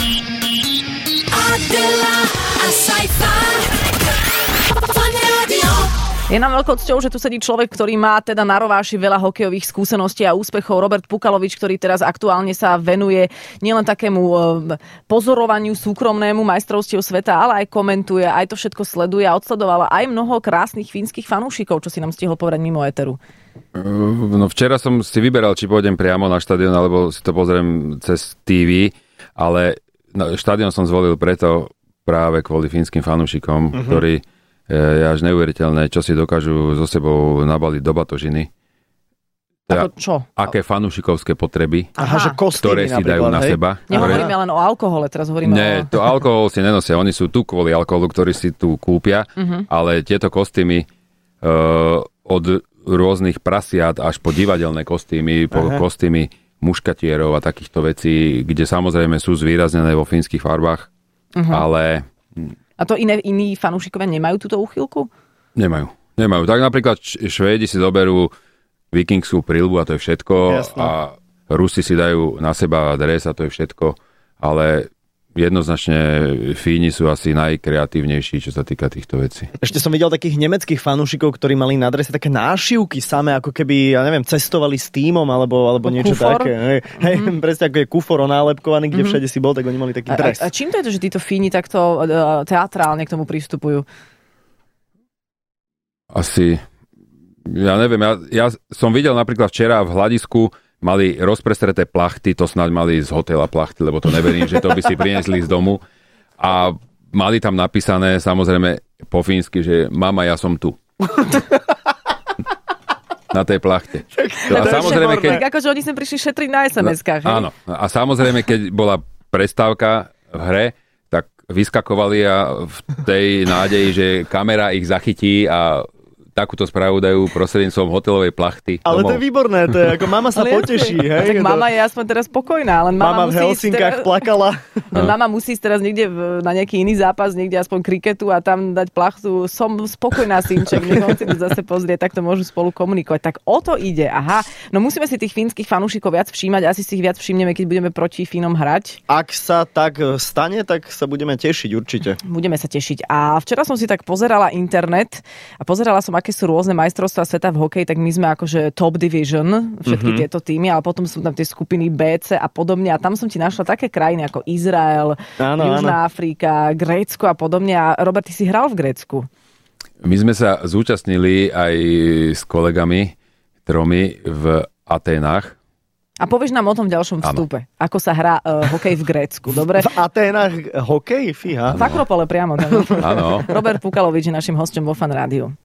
Adela, a Sci-Fi. Fun Radio. Je nám veľkou cťou, že tu sedí človek, ktorý má teda na rováši veľa hokejových skúseností a úspechov. Robert Pukalovič, ktorý teraz aktuálne sa venuje nielen takému pozorovaniu súkromnému majstrovstiev sveta, ale aj komentuje, aj to všetko sleduje a odsledovala aj mnoho krásnych fínskych fanúšikov, čo si nám stihol povedať mimo éteru. No včera som si vyberal, či pôjdem priamo na štadión, alebo si to pozriem cez TV, ale štadión som zvolil preto práve kvôli fínskym fanúšikom, ktorí je až neuveriteľné, čo si dokážu so sebou nabaliť do batožiny. Ako čo? Aké fanúšikovské potreby, že kostýmy, ktoré si dajú na seba. Nehovoríme len o alkohole, teraz hovoríme Nie, to alkohol si nenosia. Oni sú tu kvôli alkoholu, ktorý si tu kúpia, ale tieto kostýmy od rôznych prasiat až po divadelné kostýmy, po kostýmy muškatierov a takýchto vecí, kde samozrejme sú zvýraznené vo fínskych farbách, ale... A to iní fanúšikovia nemajú túto úchylku? Nemajú. Tak napríklad Švédi si zoberú vikingskú prilbu a to je všetko. Jasne. A Rusi si dajú na seba dres a to je všetko. Ale jednoznačne Fíni sú asi najkreatívnejší, čo sa týka týchto vecí. Ešte som videl takých nemeckých fanúšikov, ktorí mali na drese také nášivky samé, ako keby, ja neviem, cestovali s tímom alebo niečo kufor. také. Hej, presne ako je kufor onálepkovaný, kde všade si bol, tak oni mali taký dres. A čím to je to, že títo Fíni takto teatrálne k tomu pristupujú? Asi, ja neviem, ja som videl napríklad včera v hľadisku mali rozprestreté plachty, to snáď mali z hotela plachty, lebo to neverím, že to by si priniesli z domu. A mali tam napísané, samozrejme, po fínsky, že mama, ja som tu. Na tej plachte. A samozrejme, keď... Akože oni sem prišli šetriť na SMS-kách. Áno. A samozrejme, keď bola prestávka v hre, tak vyskakovali a v tej nádeji, že kamera ich zachytí a takúto správu dajú prostredníctvom hotelovej plachty. Ale domov. to je výborné, to je ako mama sa poteší. Hej? Tak mama je aspoň teraz spokojná. Len mama v Helsinkách plakala. Mama musí teraz niekde na nejaký iný zápas, niekde aspoň kriketu a tam dať plachtu. Som spokojná, synček, nech on si to zase pozrie, tak to môžu spolu komunikovať. Tak o to ide. Aha, no musíme si tých fínskych fanúšikov viac všímať, asi si ich viac všimneme, keď budeme proti Fínom hrať. Ak sa tak stane, tak sa budeme tešiť určite. Budeme sa tešiť. A včera som si tak pozerala internet a pozerala som, aké sú rôzne majstrovstvá sveta v hokeji, tak my sme akože top division, všetky tieto týmy, ale potom sú tam tie skupiny B, C a podobne. A tam som ti našla také krajiny ako Izrael, Južná Afrika, Grécko a podobne. A Robert, ty si hral v Grécku? My sme sa zúčastnili aj s kolegami tromi v Aténach. A povieš nám o tom v ďalšom vstupe. Ano. Ako sa hrá hokej v Grécku, dobre? V Aténach hokej? Fíha. V Akropole priamo. Áno. Robert Pukalovič je našim hosťom vo Fan Rádiu.